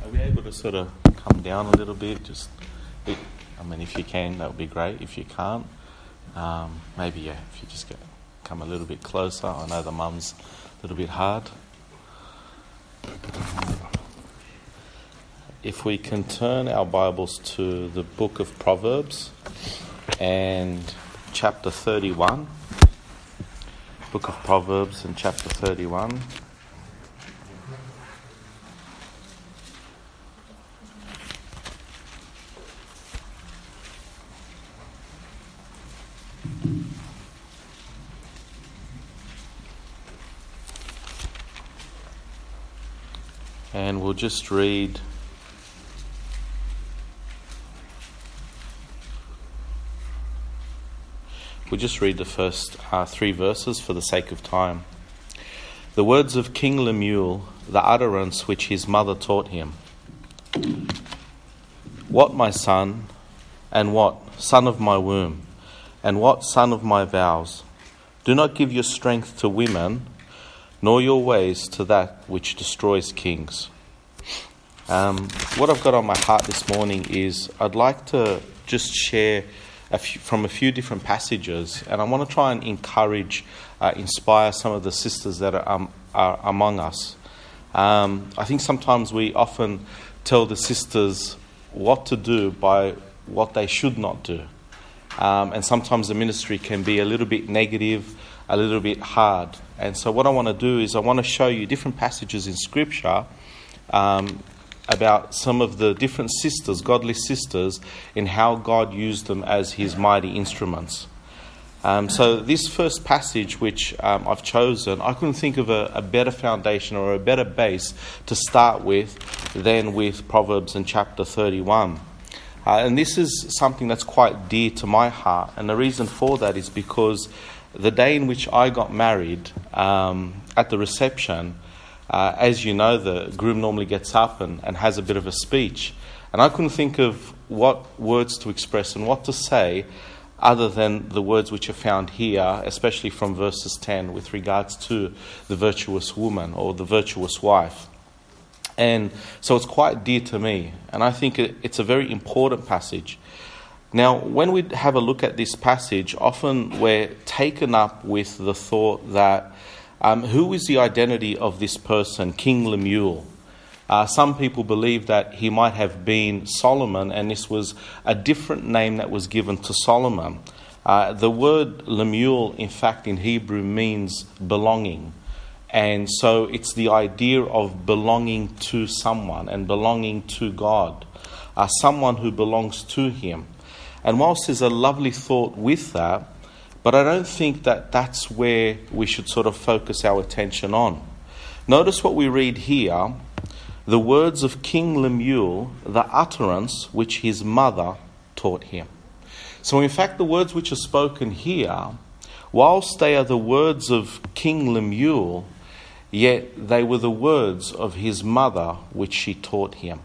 Are we able to sort of come down a little bit? If you can, that would be great. If you can't, if you just come a little bit closer. I know the mum's a little bit hard. If we can turn our Bibles to the book of Proverbs and chapter 31. Book of Proverbs and chapter 31. And we'll just read the first 3 verses for the sake of time. The words of King Lemuel, the utterance which his mother taught him. What, my son, and what, son of my womb, and what, son of my vows? Do not give your strength to women, nor your ways to that which destroys kings. What I've got on my heart this morning is I'd like to just share from a few different passages, and I want to try and inspire some of the sisters that are among us. I think sometimes we often tell the sisters what to do by what they should not do. And sometimes the ministry can be a little bit negative, a little bit hard. And so what I want to do is I want to show you different passages in Scripture about some of the different sisters, godly sisters, and how God used them as his mighty instruments. So this first passage which I've chosen, I couldn't think of a better foundation or a better base to start with than with Proverbs in chapter 31. And this is something that's quite dear to my heart. And the reason for that is because the day in which I got married, at the reception, as you know, the groom normally gets up and has a bit of a speech. And I couldn't think of what words to express and what to say other than the words which are found here, especially from verses 10 with regards to the virtuous woman or the virtuous wife. And so it's quite dear to me. And I think it's a very important passage. Now, when we have a look at this passage, often we're taken up with the thought that who is the identity of this person, King Lemuel? Some people believe that he might have been Solomon, and this was a different name that was given to Solomon. The word Lemuel, in fact, in Hebrew means belonging. And so it's the idea of belonging to someone and belonging to God, someone who belongs to him. And whilst there's a lovely thought with that, but I don't think that that's where we should sort of focus our attention on. Notice what we read here. The words of King Lemuel, the utterance which his mother taught him. So in fact, the words which are spoken here, whilst they are the words of King Lemuel, yet they were the words of his mother which she taught him.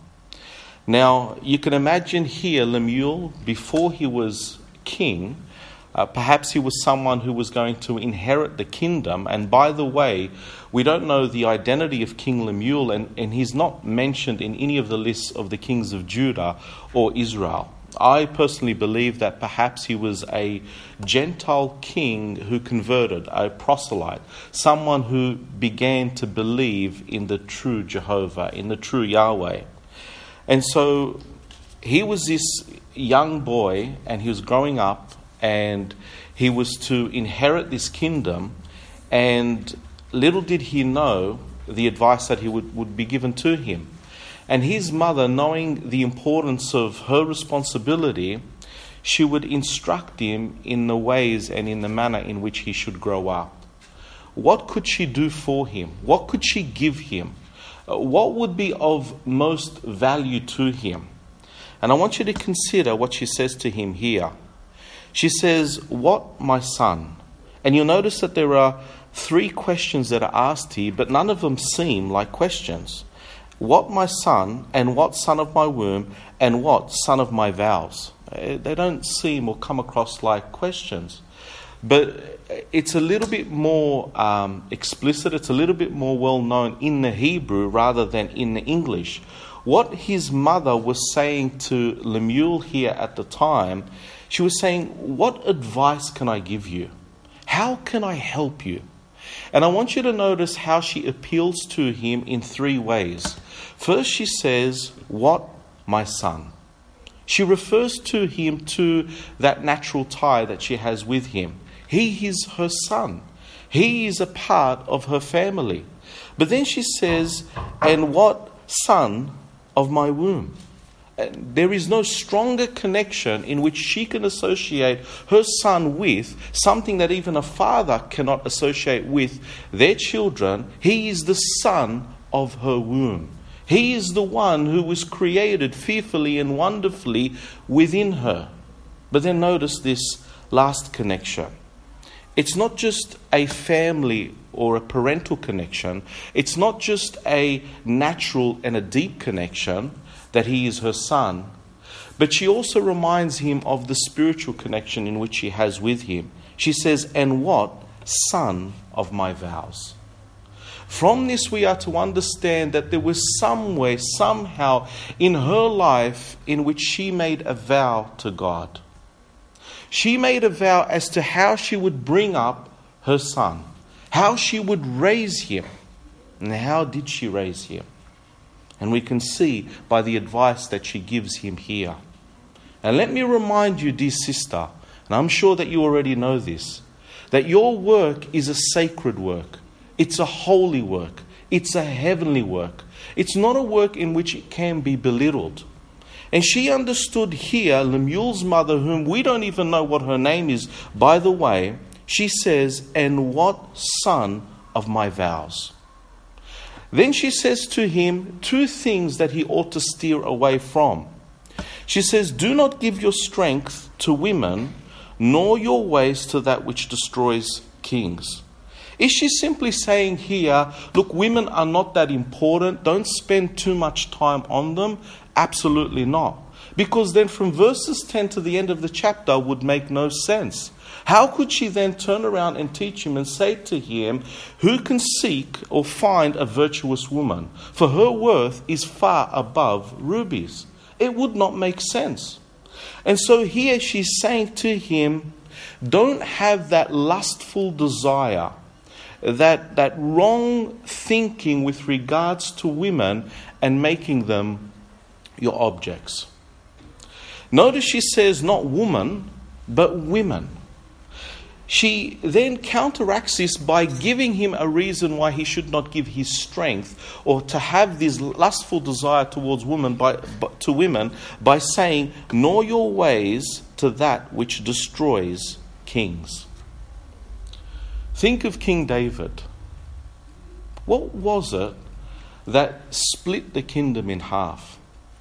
Now, you can imagine here Lemuel, before he was king, perhaps he was someone who was going to inherit the kingdom. And by the way, we don't know the identity of King Lemuel, and he's not mentioned in any of the lists of the kings of Judah or Israel. I personally believe that perhaps he was a Gentile king who converted, a proselyte, someone who began to believe in the true Jehovah, in the true Yahweh. And so he was this young boy, and he was growing up, and he was to inherit this kingdom, and little did he know the advice that he would be given to him. And his mother, knowing the importance of her responsibility, she would instruct him in the ways and in the manner in which he should grow up. What could she do for him? What could she give him? What would be of most value to him? And I want you to consider what she says to him here. She says, "What, my son?" And you'll notice that there are 3 questions that are asked here, but none of them seem like questions. What, my son, and what, son of my womb, and what, son of my vows? They don't seem or come across like questions. But it's a little bit more explicit, it's a little bit more well known in the Hebrew rather than in the English. what his mother was saying to Lemuel here at the time, she was saying, what advice can I give you? How can I help you? And I want you to notice how she appeals to him in three ways. First, she says, what, my son? She refers to him to that natural tie that she has with him. He is her son. He is a part of her family. But then she says, and what son of my womb? There is no stronger connection in which she can associate her son with something that even a father cannot associate with their children. He is the son of her womb. He is the one who was created fearfully and wonderfully within her. But then notice this last connection. It's not just a family or a parental connection. It's not just a natural and a deep connection that he is her son, but she also reminds him of the spiritual connection in which she has with him. She says, and what son of my vows? From this we are to understand that there was some way, somehow in her life in which she made a vow to God. She made a vow as to how she would bring up her son, how she would raise him. And how did she raise him? And we can see by the advice that she gives him here. And let me remind you, dear sister, and I'm sure that you already know this, that your work is a sacred work. It's a holy work. It's a heavenly work. It's not a work in which it can be belittled. And she understood here, Lemuel's mother, whom we don't even know what her name is, by the way, she says, and what son of my vows? Then she says to him two things that he ought to steer away from. She says, do not give your strength to women, nor your ways to that which destroys kings. Is she simply saying here, look, women are not that important, don't spend too much time on them? Absolutely not. Because then from verses 10 to the end of the chapter would make no sense. How could she then turn around and teach him and say to him, who can seek or find a virtuous woman? For her worth is far above rubies. It would not make sense. And so here she's saying to him, don't have that lustful desire, that wrong thinking with regards to women and making them your objects. Notice she says not woman, but women. She then counteracts this by giving him a reason why he should not give his strength or to have this lustful desire towards women by saying, nor your ways to that which destroys kings. Think of King David. What was it that split the kingdom in half?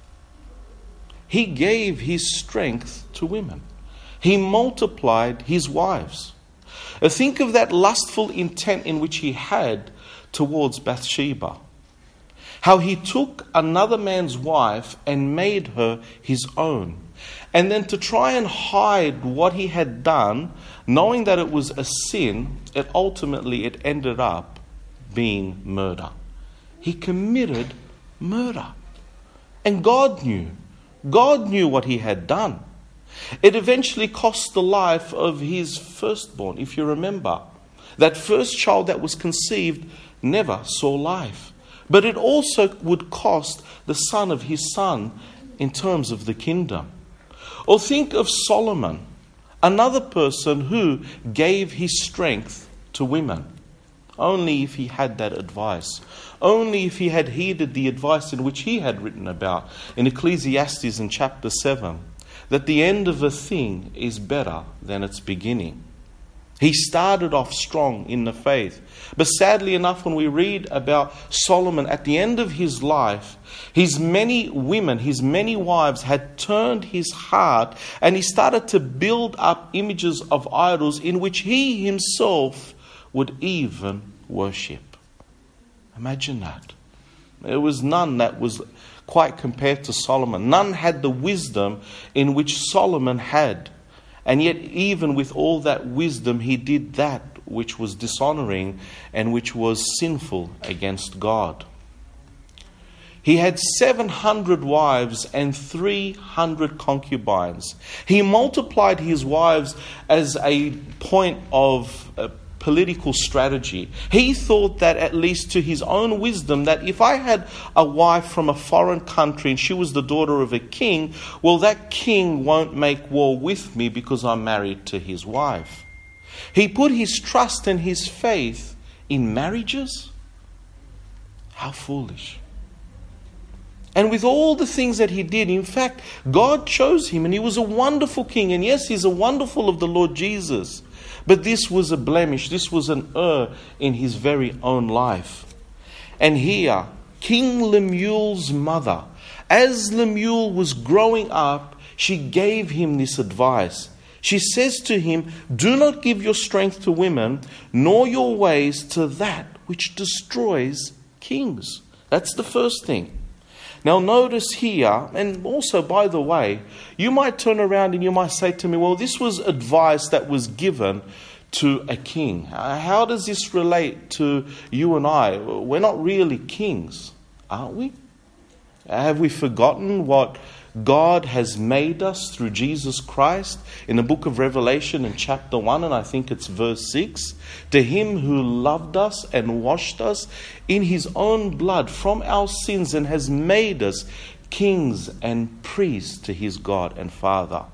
He gave his strength to women. He multiplied his wives. Think of that lustful intent in which he had towards Bathsheba. How he took another man's wife and made her his own. And then to try and hide what he had done, knowing that it was a sin, it ended up being murder. He committed murder. And God knew. God knew what he had done. It eventually cost the life of his firstborn, if you remember. That first child that was conceived never saw life. But it also would cost the son of his son in terms of the kingdom. Or think of Solomon, another person who gave his strength to women. Only if he had that advice. Only if he had heeded the advice in which he had written about in Ecclesiastes in chapter 7. That the end of a thing is better than its beginning. He started off strong in the faith. But sadly enough, when we read about Solomon at the end of his life, his many women, his many wives had turned his heart and he started to build up images of idols in which he himself would even worship. Imagine that. There was none that was quite compared to Solomon. None had the wisdom in which Solomon had. And yet even with all that wisdom, he did that which was dishonoring and which was sinful against God. He had 700 wives and 300 concubines. He multiplied his wives as a point of political strategy. He thought that, at least to his own wisdom, that if I had a wife from a foreign country and she was the daughter of a king, well, that king won't make war with me because I'm married to his wife. He put his trust and his faith in marriages. How foolish. And with all the things that he did, in fact, God chose him and he was a wonderful king. And yes, he's a wonderful of the Lord Jesus. But this was a blemish. This was an error in his very own life. And here, King Lemuel's mother, as Lemuel was growing up, she gave him this advice. She says to him, "Do not give your strength to women, nor your ways to that which destroys kings." That's the first thing. Now notice here, and also by the way, you might turn around and you might say to me, well, this was advice that was given to a king. How does this relate to you and I? We're not really kings, aren't we? Have we forgotten what God has made us through Jesus Christ? In the book of Revelation in chapter 1, and I think it's verse 6, to him who loved us and washed us in his own blood from our sins and has made us kings and priests to his God and Father.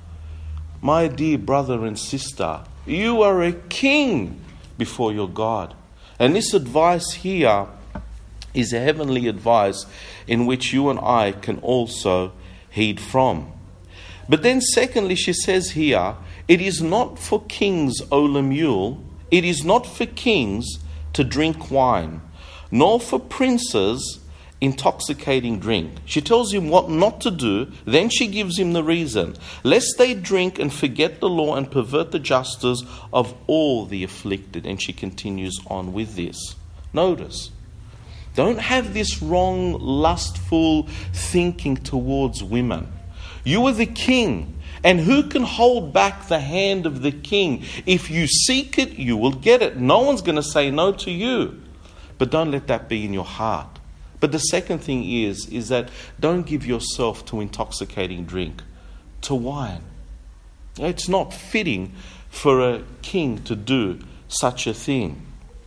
My dear brother and sister, you are a king before your God. And this advice here is a heavenly advice in which you and I can also heed from. But then secondly, she says here, it is not for kings, O Lemuel, it is not for kings to drink wine, nor for princes intoxicating drink. She tells him what not to do, then she gives him the reason. Lest they drink and forget the law and pervert the justice of all the afflicted. And she continues on with this. Notice, don't have this wrong, lustful thinking towards women. You are the king, and who can hold back the hand of the king? If you seek it, you will get it. No one's going to say no to you. But don't let that be in your heart. But the second thing is that don't give yourself to intoxicating drink, to wine. It's not fitting for a king to do such a thing.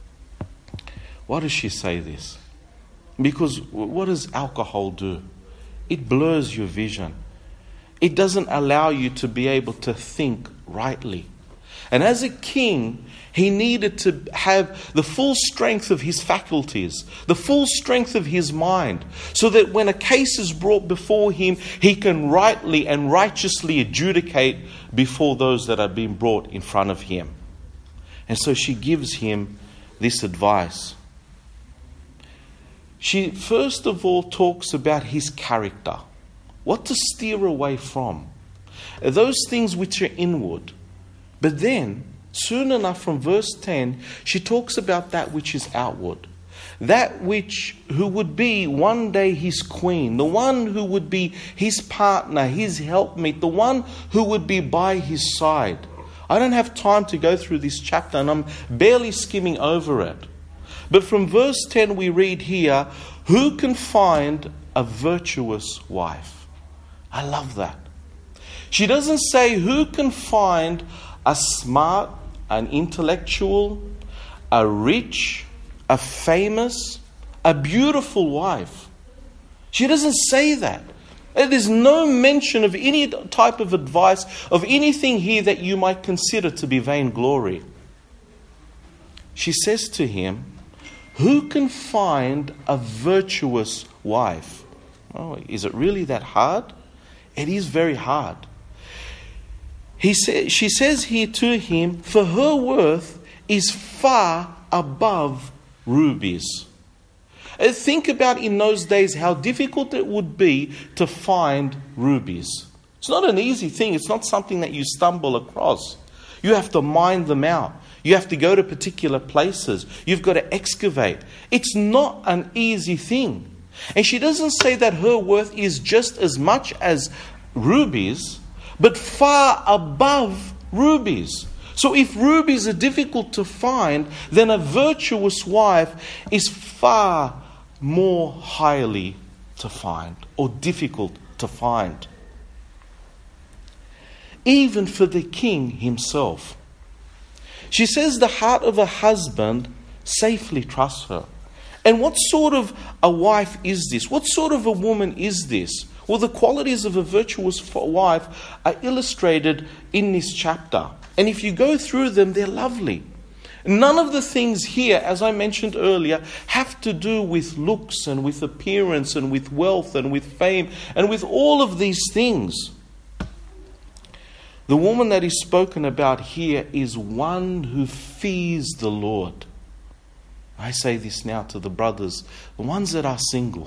Why does she say this? Because what does alcohol do? It blurs your vision. It doesn't allow you to be able to think rightly. And as a king, he needed to have the full strength of his faculties, the full strength of his mind, so that when a case is brought before him, he can rightly and righteously adjudicate before those that are being brought in front of him. And so she gives him this advice. She first of all talks about his character, what to steer away from, those things which are inward. But then, soon enough from verse 10, she talks about that which is outward. That who would be one day his queen, the one who would be his partner, his helpmate, the one who would be by his side. I don't have time to go through this chapter and I'm barely skimming over it. But from verse 10 we read here, who can find a virtuous wife? I love that. She doesn't say who can find a smart, an intellectual, a rich, a famous, a beautiful wife. She doesn't say that. There's no mention of any type of advice, of anything here that you might consider to be vainglory. She says to him, who can find a virtuous wife? Oh, is it really that hard? It is very hard. She says here to him, for her worth is far above rubies. Think about in those days how difficult it would be to find rubies. It's not an easy thing. It's not something that you stumble across. You have to mine them out. You have to go to particular places. You've got to excavate. It's not an easy thing. And she doesn't say that her worth is just as much as rubies, but far above rubies. So if rubies are difficult to find, then a virtuous wife is far more highly to find or difficult to find. Even for the king himself. She says the heart of a husband safely trusts her. And what sort of a wife is this? What sort of a woman is this? Well, the qualities of a virtuous wife are illustrated in this chapter. And if you go through them, they're lovely. None of the things here, as I mentioned earlier, have to do with looks and with appearance and with wealth and with fame and with all of these things. The woman that is spoken about here is one who fears the Lord. I say this now to the brothers, the ones that are single.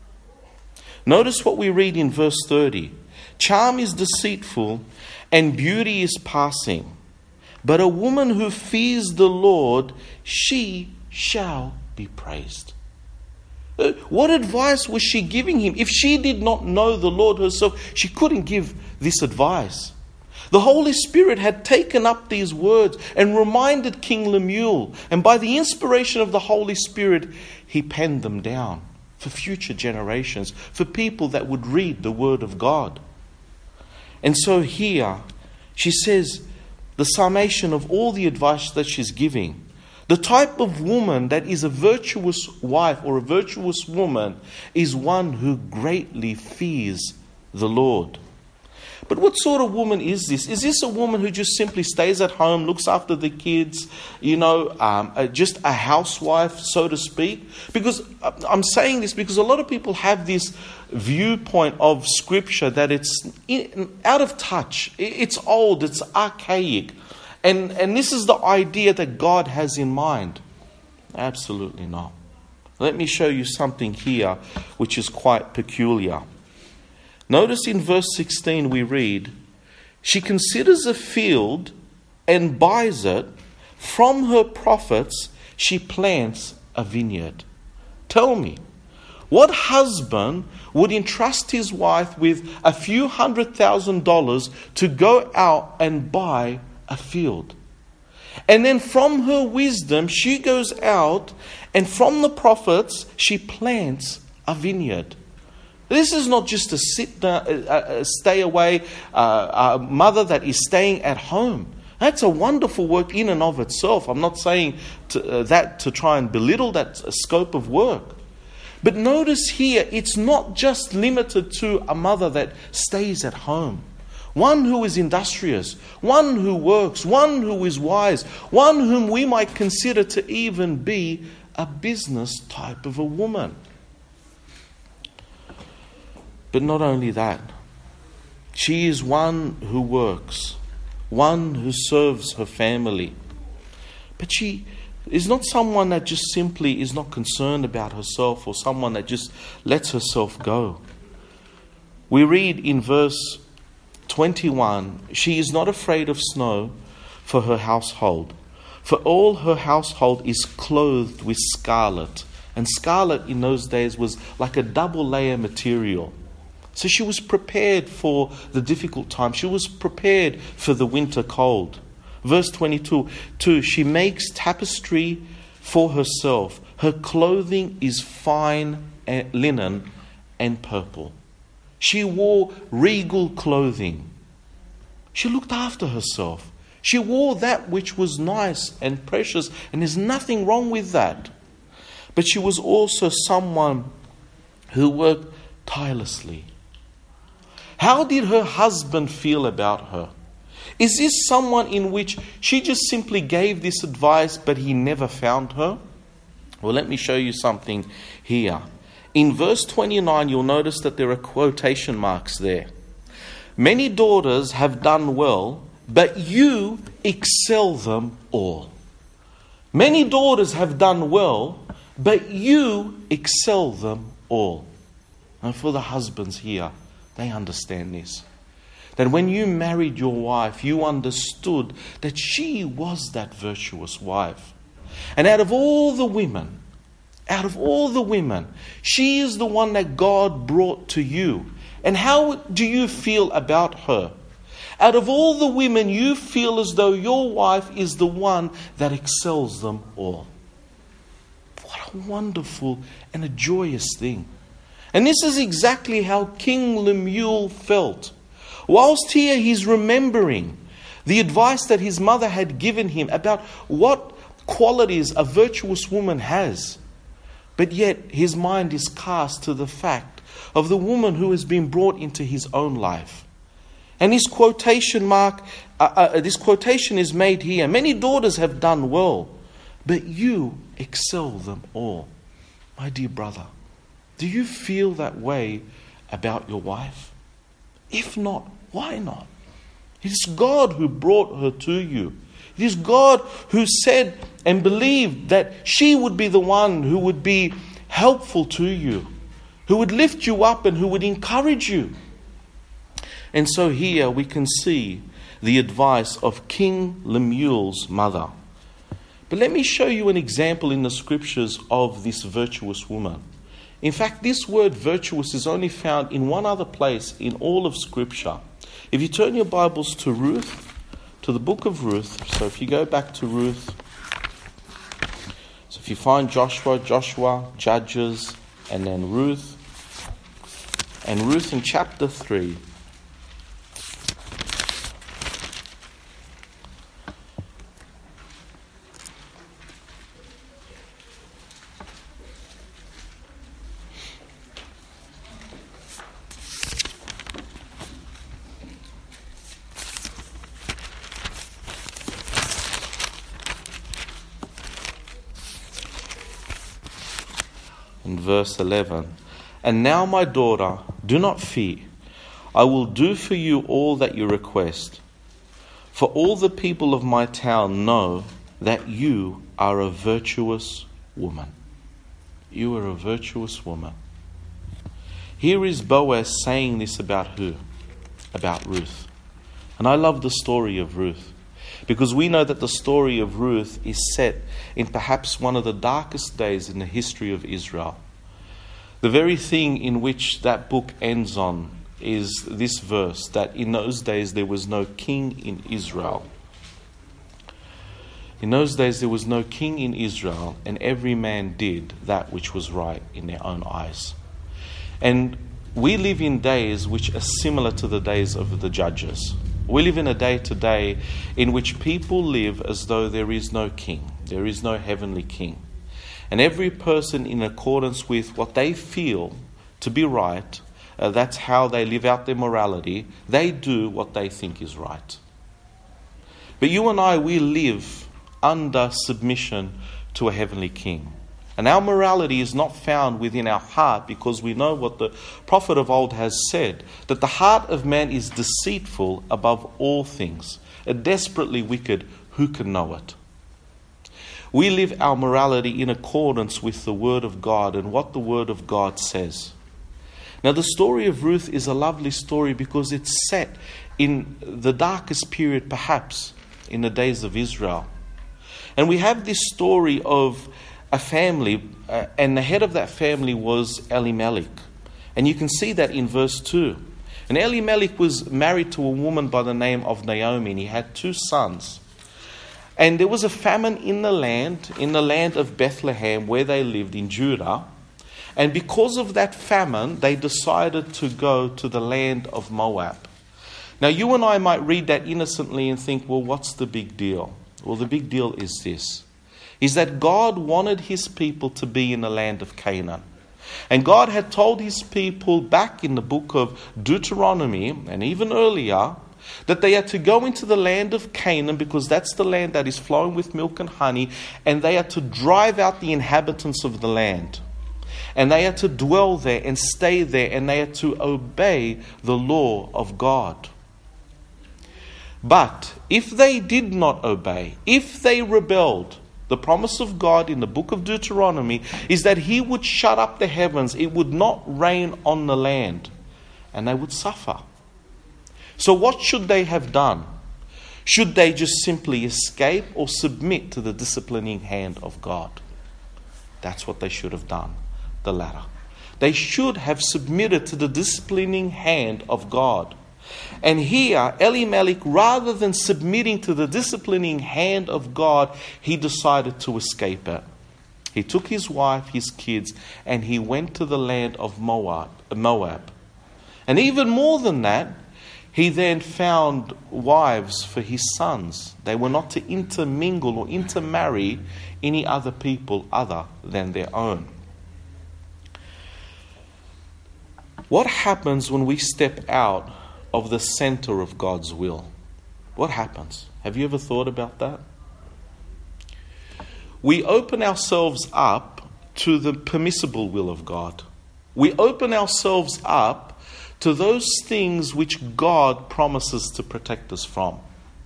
Notice what we read in verse 30. Charm is deceitful and beauty is passing. But a woman who fears the Lord, she shall be praised. What advice was she giving him? If she did not know the Lord herself, she couldn't give this advice. The Holy Spirit had taken up these words and reminded King Lemuel. And by the inspiration of the Holy Spirit, he penned them down for future generations, for people that would read the Word of God. And so here, she says, the summation of all the advice that she's giving. The type of woman that is a virtuous wife or a virtuous woman is one who greatly fears the Lord. But what sort of woman is this? Is this a woman who just simply stays at home, looks after the kids, just a housewife, so to speak? Because I'm saying this because a lot of people have this viewpoint of Scripture that it's out of touch. It's old, it's archaic. And this is the idea that God has in mind. Absolutely not. Let me show you something here which is quite peculiar. Notice in verse 16 we read, she considers a field and buys it. From her profits she plants a vineyard. Tell me, what husband would entrust his wife with a few $100,000 to go out and buy a field? And then from her wisdom she goes out and from the profits she plants a vineyard. This is not just a stay away mother that is staying at home. That's a wonderful work in and of itself. I'm not saying that to try and belittle that scope of work. But notice here, it's not just limited to a mother that stays at home. One who is industrious, one who works, one who is wise, one whom we might consider to even be a business type of a woman. But not only that, she is one who works, one who serves her family. But she is not someone that just simply is not concerned about herself or someone that just lets herself go. We read in verse 21, she is not afraid of snow for her household, for all her household is clothed with scarlet. And scarlet in those days was like a double layer material. So she was prepared for the difficult time. She was prepared for the winter cold. Verse 22, she makes tapestry for herself. Her clothing is fine linen and purple. She wore regal clothing. She looked after herself. She wore that which was nice and precious, and there's nothing wrong with that. But she was also someone who worked tirelessly. How did her husband feel about her? Is this someone in which she just simply gave this advice but he never found her? Well, let me show you something here. In verse 29, you'll notice that there are quotation marks there. Many daughters have done well, but you excel them all. Many daughters have done well, but you excel them all. And for the husbands here, they understand this. That when you married your wife, you understood that she was that virtuous wife. And out of all the women, she is the one that God brought to you. And how do you feel about her? Out of all the women, you feel as though your wife is the one that excels them all. What a wonderful and a joyous thing. And this is exactly how King Lemuel felt. Whilst here he's remembering the advice that his mother had given him about what qualities a virtuous woman has. But yet his mind is cast to the fact of the woman who has been brought into his own life. And this quotation is made here. Many daughters have done well, but you excel them all. My dear brother, do you feel that way about your wife? If not, why not? It is God who brought her to you. It is God who said and believed that she would be the one who would be helpful to you, who would lift you up and who would encourage you. And so here we can see the advice of King Lemuel's mother. But let me show you an example in the scriptures of this virtuous woman. In fact, this word virtuous is only found in one other place in all of Scripture. If you turn your Bibles to Ruth, to the book of Ruth, so if you go back to Ruth, so if you find Joshua, Judges, and then Ruth, and Ruth in chapter 3, in verse 11, "And now, my daughter, do not fear. I will do for you all that you request. For all the people of my town know that you are a virtuous woman." You are a virtuous woman. Here is Boaz saying this about who? About Ruth. And I love the story of Ruth, because we know that the story of Ruth is set in perhaps one of the darkest days in the history of Israel. The very thing in which that book ends on is this verse, that in those days there was no king in Israel. In those days there was no king in Israel, and every man did that which was right in their own eyes. And we live in days which are similar to the days of the judges. We live in a day today in which people live as though there is no king, there is no heavenly king. And every person, in accordance with what they feel to be right, that's how they live out their morality. They do what they think is right. But you and I, we live under submission to a heavenly king. And our morality is not found within our heart, because we know what the prophet of old has said, that the heart of man is deceitful above all things, desperately wicked, who can know it? We live our morality in accordance with the Word of God and what the Word of God says. Now, the story of Ruth is a lovely story because it's set in the darkest period, perhaps, in the days of Israel. And we have this story of a family, and the head of that family was Elimelech. And you can see that in verse 2. And Elimelech was married to a woman by the name of Naomi, and he had 2 sons. And there was a famine in the land of Bethlehem where they lived in Judah. And because of that famine, they decided to go to the land of Moab. Now, you and I might read that innocently and think, well, what's the big deal? Well, the big deal is this, is that God wanted his people to be in the land of Canaan. And God had told his people back in the book of Deuteronomy, and even earlier, that they are to go into the land of Canaan, because that's the land that is flowing with milk and honey, and they are to drive out the inhabitants of the land. And they are to dwell there and stay there, and they are to obey the law of God. But if they did not obey, if they rebelled, the promise of God in the book of Deuteronomy is that he would shut up the heavens, it would not rain on the land, and they would suffer. So what should they have done? Should they just simply escape or submit to the disciplining hand of God? That's what they should have done, the latter. They should have submitted to the disciplining hand of God. And here, Elimelech, rather than submitting to the disciplining hand of God, he decided to escape it. He took his wife, his kids, and he went to the land of Moab. And even more than that, he then found wives for his sons. They were not to intermingle or intermarry any other people other than their own. What happens when we step out of the center of God's will? What happens? Have you ever thought about that? We open ourselves up to the permissible will of God. We open ourselves up to those things which God promises to protect us from.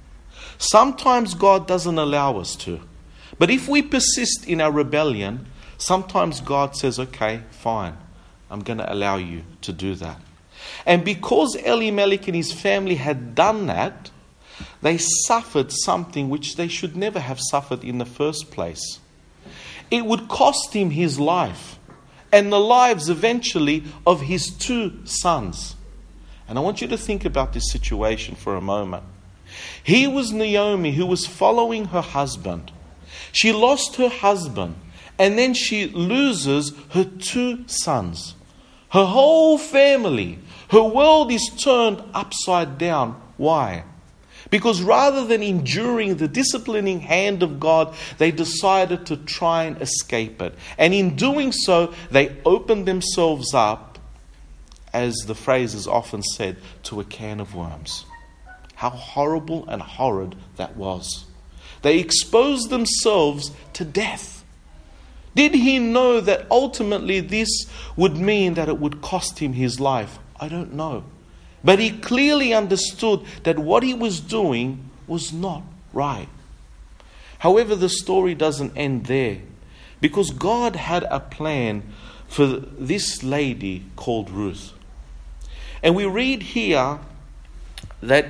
Sometimes God doesn't allow us to. But if we persist in our rebellion, sometimes God says, okay, fine, I'm going to allow you to do that. And because Elimelech and his family had done that, they suffered something which they should never have suffered in the first place. It would cost him his life and the lives eventually of his 2 sons. And I want you to think about this situation for a moment. He was Naomi who was following her husband. She lost her husband and then she loses her 2 sons. Her whole family, her world is turned upside down. Why? Because rather than enduring the disciplining hand of God, they decided to try and escape it. And in doing so, they opened themselves up, as the phrase is often said, to a can of worms. How horrible and horrid that was. They exposed themselves to death. Did he know that ultimately this would mean that it would cost him his life? I don't know. But he clearly understood that what he was doing was not right. However, the story doesn't end there, because God had a plan for this lady called Ruth. And we read here that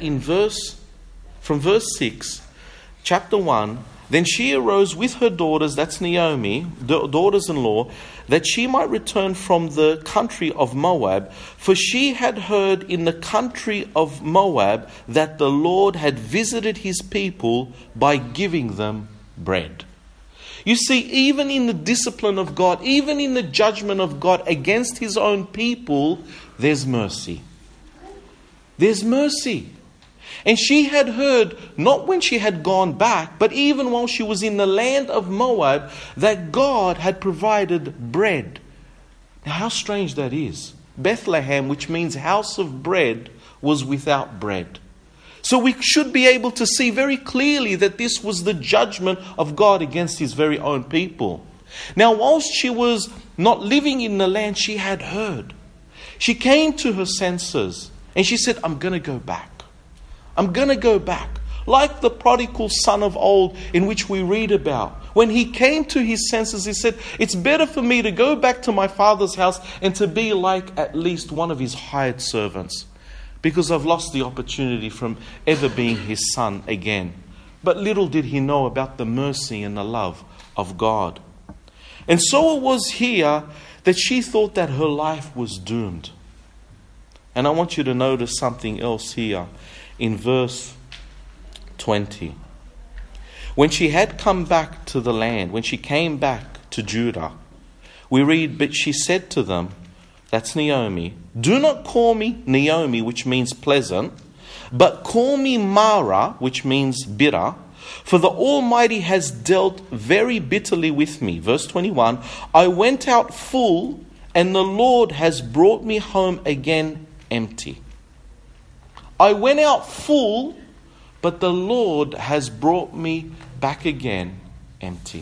from verse 6, chapter 1, then she arose with her daughters, that's Naomi, daughters-in-law, that she might return from the country of Moab, for she had heard in the country of Moab that the Lord had visited his people by giving them bread. You see, even in the discipline of God, even in the judgment of God against his own people, there's mercy. There's mercy. And she had heard, not when she had gone back, but even while she was in the land of Moab, that God had provided bread. Now, how strange that is. Bethlehem, which means house of bread, was without bread. So we should be able to see very clearly that this was the judgment of God against his very own people. Now, whilst she was not living in the land, she had heard. She came to her senses and she said, I'm going to go back. I'm going to go back. Like the prodigal son of old in which we read about. When he came to his senses, he said, it's better for me to go back to my father's house and to be like at least one of his hired servants, because I've lost the opportunity from ever being his son again. But little did he know about the mercy and the love of God. And so it was here that she thought that her life was doomed. And I want you to notice something else here. In verse 20, when she had come back to the land, when she came back to Judah, we read, but she said to them, that's Naomi, do not call me Naomi, which means pleasant, but call me Mara, which means bitter, for the Almighty has dealt very bitterly with me. Verse 21, I went out full, and the Lord has brought me home again empty. I went out full, but the Lord has brought me back again empty.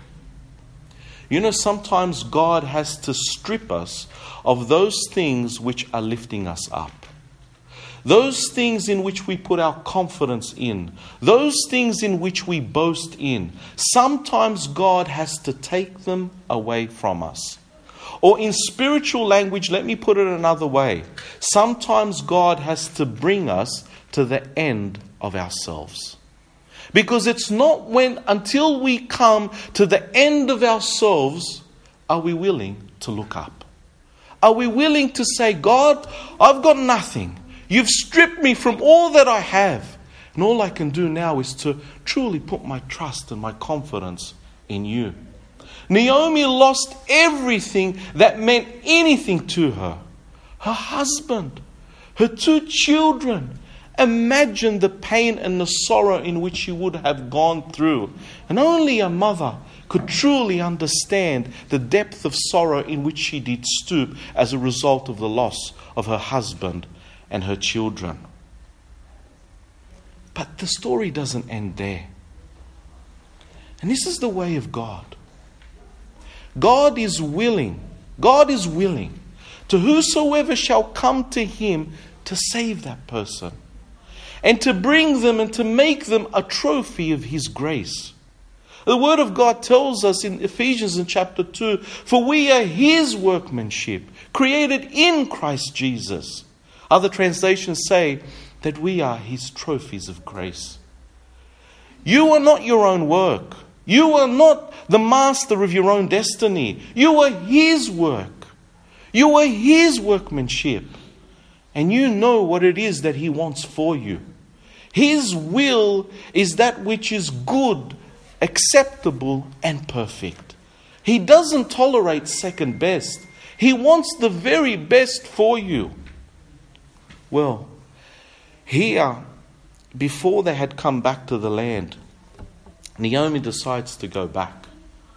You know, sometimes God has to strip us of those things which are lifting us up. Those things in which we put our confidence in. Those things in which we boast in. Sometimes God has to take them away from us. Or in spiritual language, let me put it another way. Sometimes God has to bring us to the end of ourselves. Because it's not until we come to the end of ourselves, are we willing to look up. Are we willing to say, God, I've got nothing. You've stripped me from all that I have. And all I can do now is to truly put my trust and my confidence in you. Naomi lost everything that meant anything to her. Her husband, her 2 children. Imagine the pain and the sorrow in which she would have gone through. And only a mother could truly understand the depth of sorrow in which she did stoop as a result of the loss of her husband and her children. But the story doesn't end there. And this is the way of God. God is willing to whosoever shall come to Him to save that person and to bring them and to make them a trophy of His grace. The Word of God tells us in Ephesians in chapter 2, for we are His workmanship, created in Christ Jesus. Other translations say that we are His trophies of grace. You are not your own work. You are not the master of your own destiny. You are His work. You are His workmanship. And you know what it is that He wants for you. His will is that which is good, acceptable, and perfect. He doesn't tolerate second best. He wants the very best for you. Well, here, before they had come back to the land, Naomi decides to go back.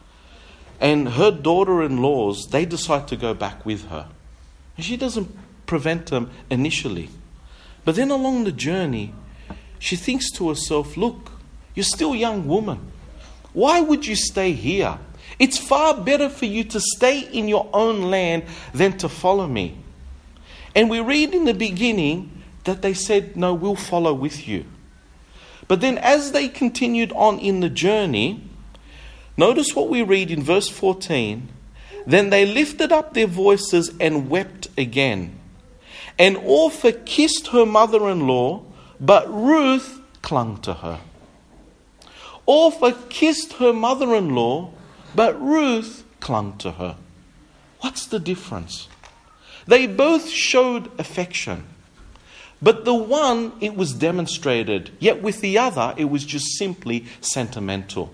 And her daughter-in-laws, they decide to go back with her. And she doesn't prevent them initially. But then along the journey, she thinks to herself, look, you're still a young woman. Why would you stay here? It's far better for you to stay in your own land than to follow me. And we read in the beginning that they said, no, we'll follow with you. But then as they continued on in the journey, notice what we read in verse 14. Then they lifted up their voices and wept again. And Orpah kissed her mother-in-law, but Ruth clung to her. Orpah kissed her mother-in-law, but Ruth clung to her. What's the difference? They both showed affection. But the one, it was demonstrated. Yet with the other, it was just simply sentimental.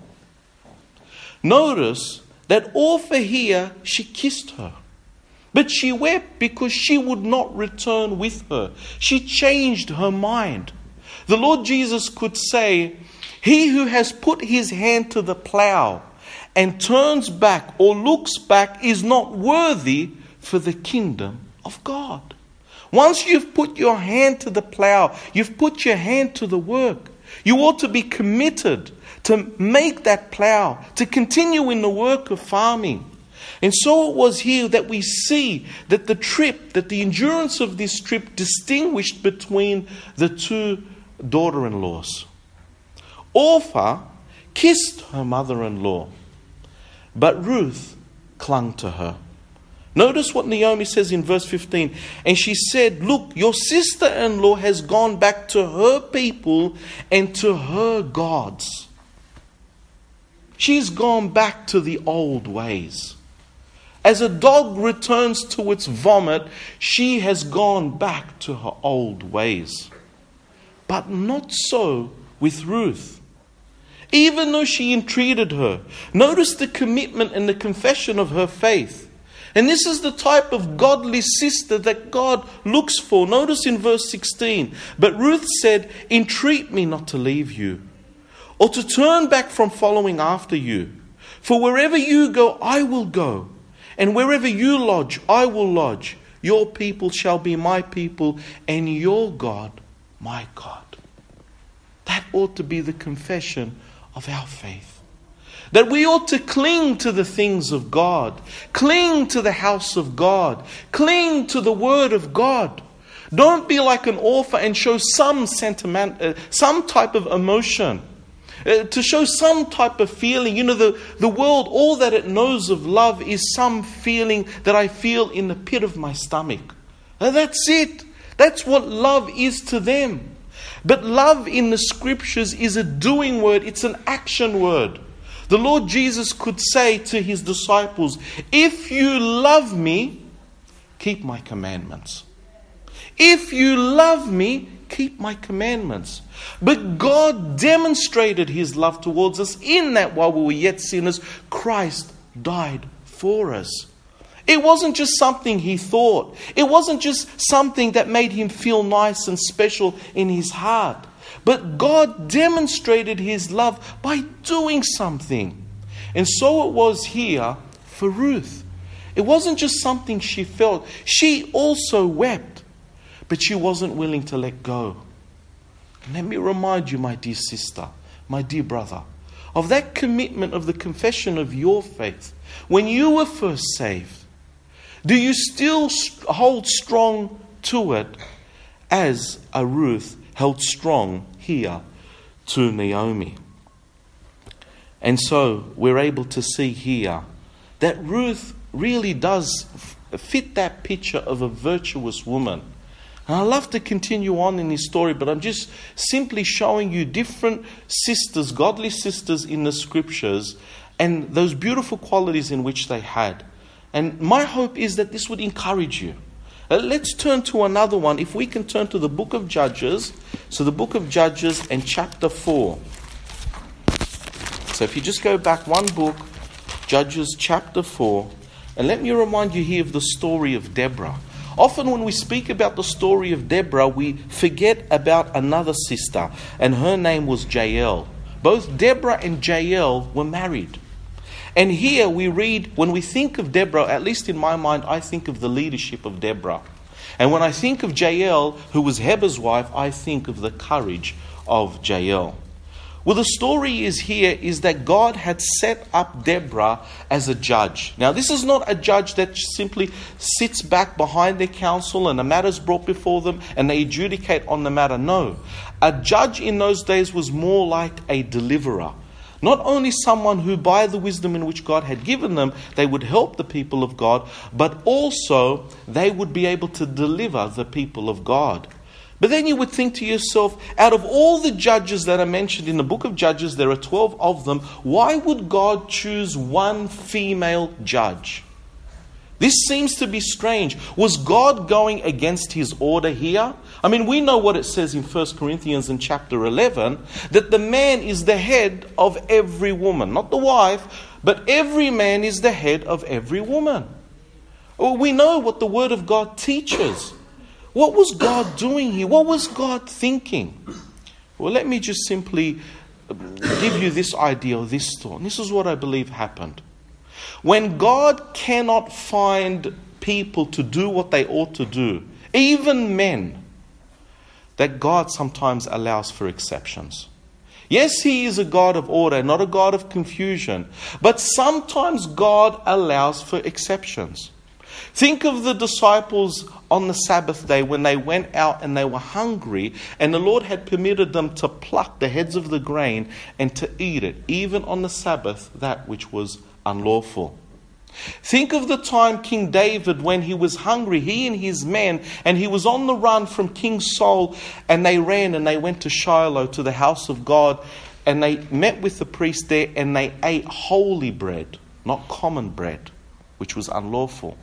Notice that Orpah here, she kissed her. But she wept because she would not return with her. She changed her mind. The Lord Jesus could say, he who has put his hand to the plow and turns back or looks back is not worthy for the kingdom of God. Once you've put your hand to the plow, you've put your hand to the work. You ought to be committed to make that plow, to continue in the work of farming. And so it was here that we see that the endurance of this trip distinguished between the 2 daughter-in-laws. Orpah kissed her mother-in-law, but Ruth clung to her. Notice what Naomi says in verse 15. And she said, look, your sister-in-law has gone back to her people and to her gods. She's gone back to the old ways. As a dog returns to its vomit, she has gone back to her old ways. But not so with Ruth. Even though she entreated her, notice the commitment and the confession of her faith. And this is the type of godly sister that God looks for. Notice in verse 16. But Ruth said, entreat me not to leave you, or to turn back from following after you. For wherever you go, I will go. And wherever you lodge, I will lodge. Your people shall be my people, and your God, my God. That ought to be the confession of our faith. That we ought to cling to the things of God. Cling to the house of God. Cling to the word of God. Don't be like an Orpah and show some sentiment, some type of emotion. To show some type of feeling. You know, the world, all that it knows of love is some feeling that I feel in the pit of my stomach. That's it. That's what love is to them. But love in the scriptures is a doing word. It's an action word. The Lord Jesus could say to his disciples, if you love me, keep my commandments. If you love me, keep my commandments. But God demonstrated his love towards us in that while we were yet sinners, Christ died for us. It wasn't just something he thought. It wasn't just something that made him feel nice and special in his heart. But God demonstrated his love by doing something. And so it was here for Ruth. It wasn't just something she felt. She also wept, but she wasn't willing to let go. And let me remind you, my dear sister, my dear brother, of that commitment of the confession of your faith when you were first saved. Do you still hold strong to it as a Ruth held strong here to Naomi? And so we're able to see here that Ruth really does fit that picture of a virtuous woman. And I love to continue on in this story, but I'm just simply showing you different sisters, godly sisters in the scriptures, and those beautiful qualities in which they had. And my hope is that this would encourage you. Let's turn to another one. If we can turn to the book of Judges. So the book of Judges and chapter 4. So if you just go back one book, Judges chapter 4. And let me remind you here of the story of Deborah. Often when we speak about the story of Deborah, we forget about another sister. And her name was Jael. Both Deborah and Jael were married. And here we read, when we think of Deborah, at least in my mind, I think of the leadership of Deborah. And when I think of Jael, who was Heber's wife, I think of the courage of Jael. Well, the story is that God had set up Deborah as a judge. Now, this is not a judge that simply sits back behind their counsel and a matter is brought before them and they adjudicate on the matter. No. A judge in those days was more like a deliverer. Not only someone who, by the wisdom in which God had given them, they would help the people of God, but also they would be able to deliver the people of God. But then you would think to yourself, out of all the judges that are mentioned in the book of Judges, there are 12 of them, why would God choose one female judge? This seems to be strange. Was God going against his order here? I mean, we know what it says in 1 Corinthians in chapter 11, that the man is the head of every woman. Not the wife, but every man is the head of every woman. Well, we know what the Word of God teaches. What was God doing here? What was God thinking? Well, let me just simply give you this idea or this thought. And this is what I believe happened. When God cannot find people to do what they ought to do, even men, that God sometimes allows for exceptions. Yes, he is a God of order, not a God of confusion. But sometimes God allows for exceptions. Think of the disciples on the Sabbath day when they went out and they were hungry and the Lord had permitted them to pluck the heads of the grain and to eat it, even on the Sabbath, that which was unlawful. Think of the time King David, when he was hungry, he and his men, and he was on the run from King Saul, and they ran and they went to Shiloh, to the house of God, and they met with the priest there and they ate holy bread, not common bread, which was unlawful.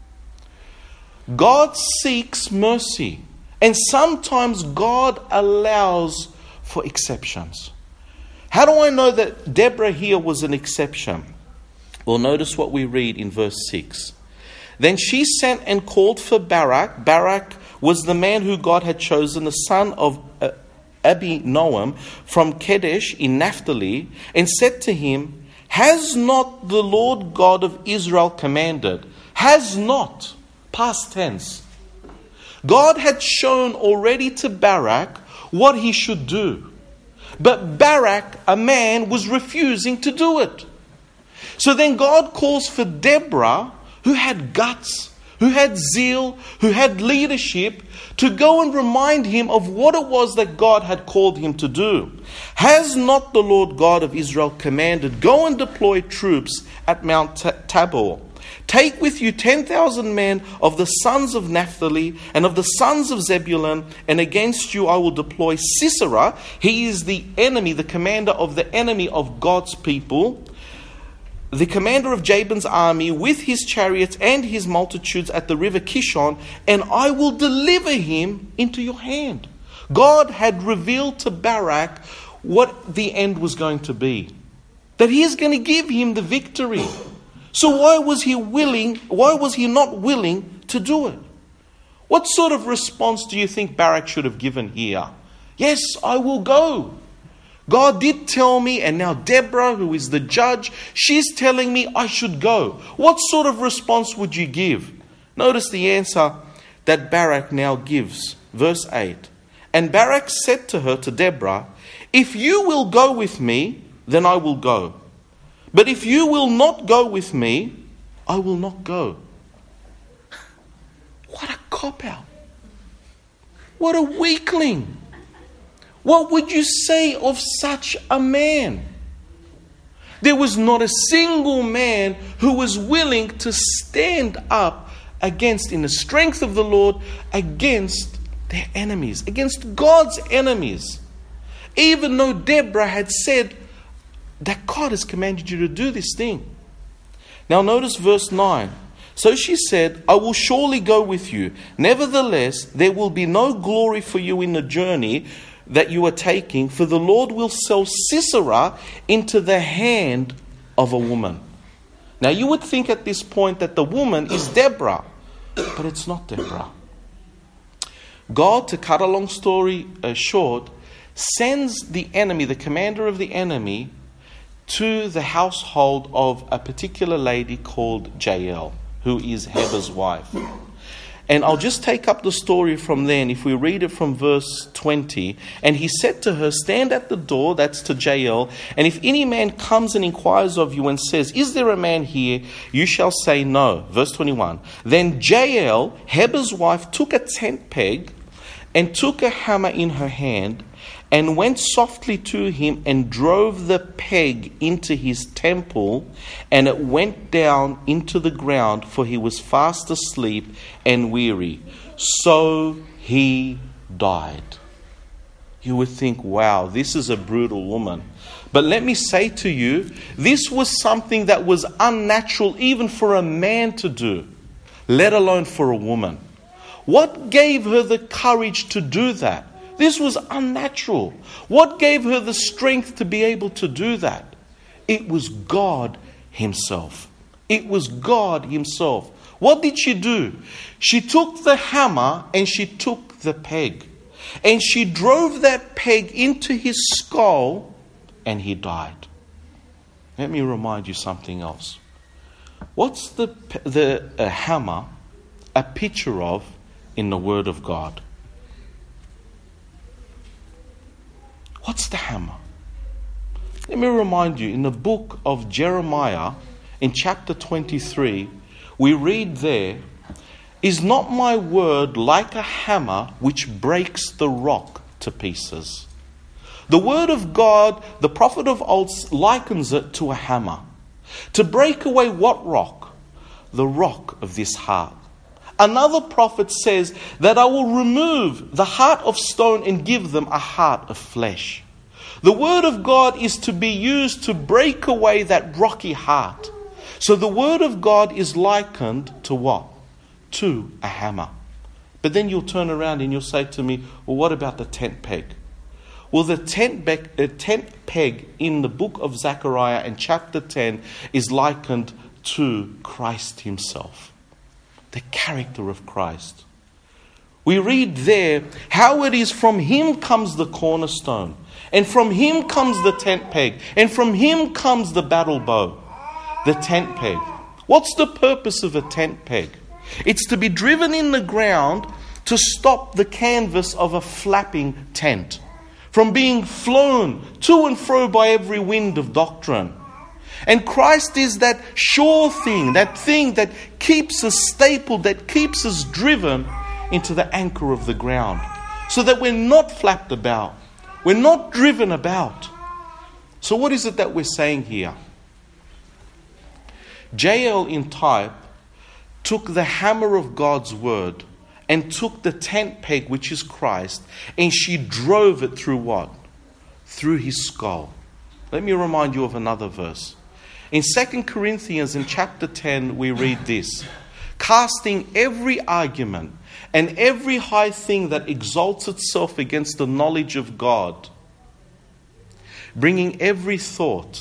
God seeks mercy, and sometimes God allows for exceptions. How do I know that Deborah here was an exception? Well, notice what we read in verse 6. Then she sent and called for Barak. Barak was the man who God had chosen, the son of Abinoam from Kedesh in Naphtali, and said to him, has not the Lord God of Israel commanded? Has not. Past tense. God had shown already to Barak what he should do. But Barak, a man, was refusing to do it. So then God calls for Deborah, who had guts, who had zeal, who had leadership, to go and remind him of what it was that God had called him to do. Has not the Lord God of Israel commanded, go and deploy troops at Mount Tabor? Take with you 10,000 men of the sons of Naphtali and of the sons of Zebulun, and against you I will deploy Sisera. He is the enemy, the commander of the enemy of God's people, the commander of Jabin's army, with his chariots and his multitudes at the river Kishon, and I will deliver him into your hand. God had revealed to Barak what the end was going to be. That he is going to give him the victory. So why was he not willing to do it? What sort of response do you think Barak should have given here? Yes, I will go. God did tell me, and now Deborah, who is the judge, she's telling me I should go. What sort of response would you give? Notice the answer that Barak now gives. Verse 8. And Barak said to her, to Deborah, if you will go with me, then I will go. But if you will not go with me, I will not go. What a cop-out. What a weakling. What would you say of such a man? There was not a single man who was willing to stand up against, in the strength of the Lord, against their enemies, against God's enemies. Even though Deborah had said that God has commanded you to do this thing. Now notice verse 9. So she said, I will surely go with you. Nevertheless, there will be no glory for you in the journey that you are taking, for the Lord will sell Sisera into the hand of a woman. Now you would think at this point that the woman is Deborah, but it's not Deborah. God, to cut a long story short, sends the enemy, the commander of the enemy, to the household of a particular lady called Jael, who is Heber's wife. And I'll just take up the story from there, and if we read it from verse 20. And he said to her, stand at the door, that's to Jael, and if any man comes and inquires of you and says, is there a man here? You shall say no. Verse 21. Then Jael, Heber's wife, took a tent peg and took a hammer in her hand, and went softly to him and drove the peg into his temple, and it went down into the ground, for he was fast asleep and weary. So he died. You would think, wow, this is a brutal woman. But let me say to you, this was something that was unnatural even for a man to do, let alone for a woman. What gave her the courage to do that? This was unnatural. What gave her the strength to be able to do that? It was God Himself. It was God Himself. What did she do? She took the hammer and she took the peg. And she drove that peg into his skull, and he died. Let me remind you something else. What's the hammer a picture of in the Word of God? What's the hammer? Let me remind you, in the book of Jeremiah, in chapter 23, we read there, is not my word like a hammer which breaks the rock to pieces? The word of God, the prophet of old likens it to a hammer. To break away what rock? The rock of this heart. Another prophet says that I will remove the heart of stone and give them a heart of flesh. The word of God is to be used to break away that rocky heart. So the word of God is likened to what? To a hammer. But then you'll turn around and you'll say to me, well, what about the tent peg? Well, the tent peg in the book of Zechariah in chapter 10 is likened to Christ Himself. The character of Christ. We read there how it is from Him comes the cornerstone, and from Him comes the tent peg, and from Him comes the battle bow. The tent peg. What's the purpose of a tent peg? It's to be driven in the ground to stop the canvas of a flapping tent from being flown to and fro by every wind of doctrine. And Christ is that sure thing that keeps us stapled, that keeps us driven into the anchor of the ground, so that we're not flapped about, we're not driven about. So what is it that we're saying here? Jael in type took the hammer of God's word and took the tent peg, which is Christ, and she drove it through what? Through his skull. Let me remind you of another verse. In 2 Corinthians in chapter 10 we read this: casting every argument and every high thing that exalts itself against the knowledge of God, bringing every thought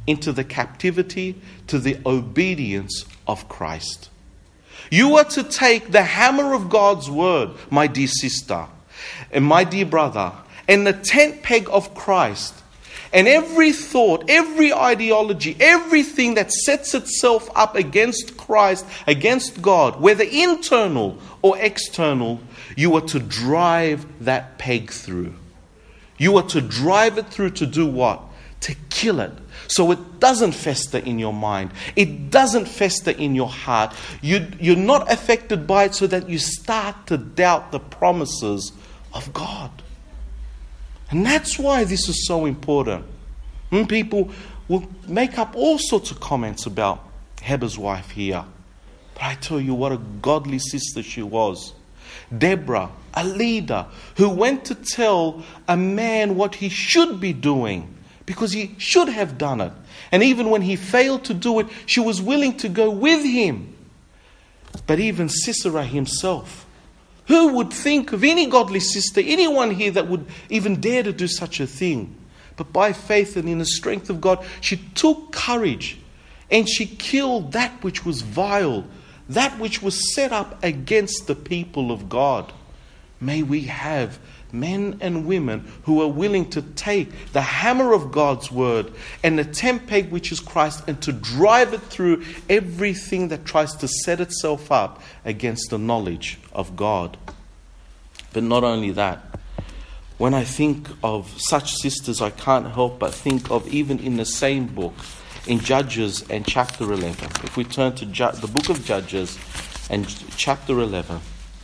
into the captivity to the obedience of Christ. You are to take the hammer of God's word, my dear sister and my dear brother, and the tent peg of Christ, and every thought, every ideology, everything that sets itself up against Christ, against God, whether internal or external, you are to drive that peg through. You are to drive it through to do what? To kill it. So it doesn't fester in your mind. It doesn't fester in your heart. You're not affected by it so that you start to doubt the promises of God. And that's why this is so important. And people will make up all sorts of comments about Heber's wife here. But I tell you what a godly sister she was. Deborah, a leader who went to tell a man what he should be doing because he should have done it. And even when he failed to do it, she was willing to go with him. But even Sisera himself, who would think of any godly sister, anyone here that would even dare to do such a thing? But by faith and in the strength of God, she took courage and she killed that which was vile, that which was set up against the people of God. May we have men and women who are willing to take the hammer of God's word and the tent peg which is Christ and to drive it through everything that tries to set itself up against the knowledge of God. But not only that, when I think of such sisters, I can't help but think of even in the same book, in Judges and chapter 11. If we turn to the book of Judges and chapter 11.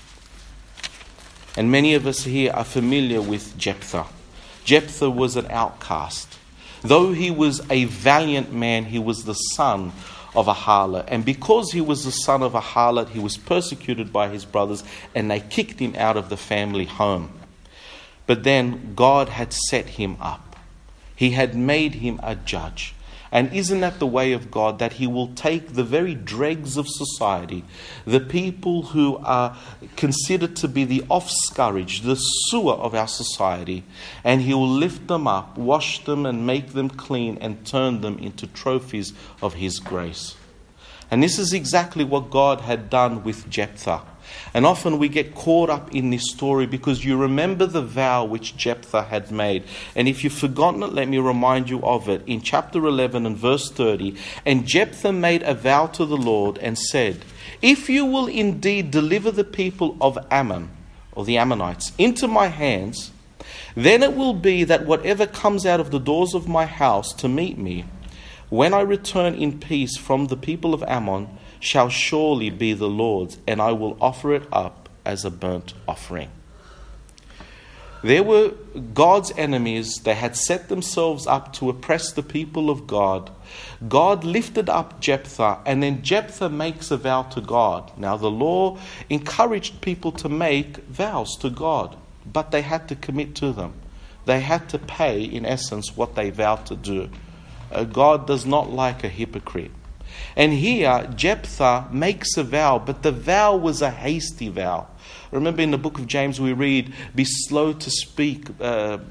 And many of us here are familiar with Jephthah. Jephthah was an outcast. Though he was a valiant man, he was the son of a harlot. And because he was the son of a harlot, he was persecuted by his brothers and they kicked him out of the family home. But then God had set him up. He had made him a judge. And isn't that the way of God, that he will take the very dregs of society, the people who are considered to be the offscourage, the sewer of our society, and he will lift them up, wash them and make them clean and turn them into trophies of his grace. And this is exactly what God had done with Jephthah. And often we get caught up in this story because you remember the vow which Jephthah had made. And if you've forgotten it, let me remind you of it. In chapter 11 and verse 30, and Jephthah made a vow to the Lord and said, if you will indeed deliver the people of Ammon, or the Ammonites, into my hands, then it will be that whatever comes out of the doors of my house to meet me, when I return in peace from the people of Ammon, shall surely be the Lord's, and I will offer it up as a burnt offering. There were God's enemies. They had set themselves up to oppress the people of God. God lifted up Jephthah, and then Jephthah makes a vow to God. Now the law encouraged people to make vows to God, but they had to commit to them. They had to pay, in essence, what they vowed to do. God does not like a hypocrite. And here, Jephthah makes a vow, but the vow was a hasty vow. Remember in the book of James we read, be slow to speak, but